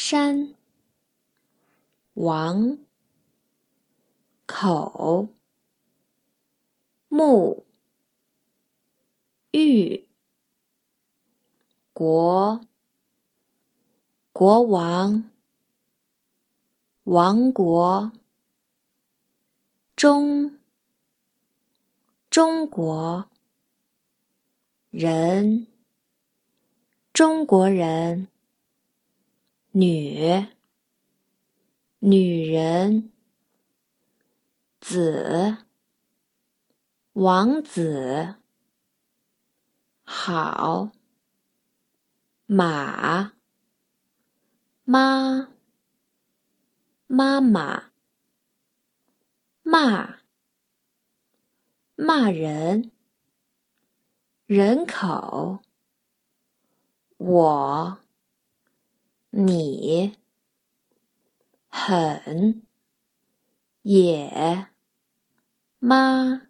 山，王，口，木，玉，国，国王，王国，中，中国，人，中国人，女，女人，子，王子，好，马，妈，妈妈，骂，骂人，人口，我，你，很，也，妈。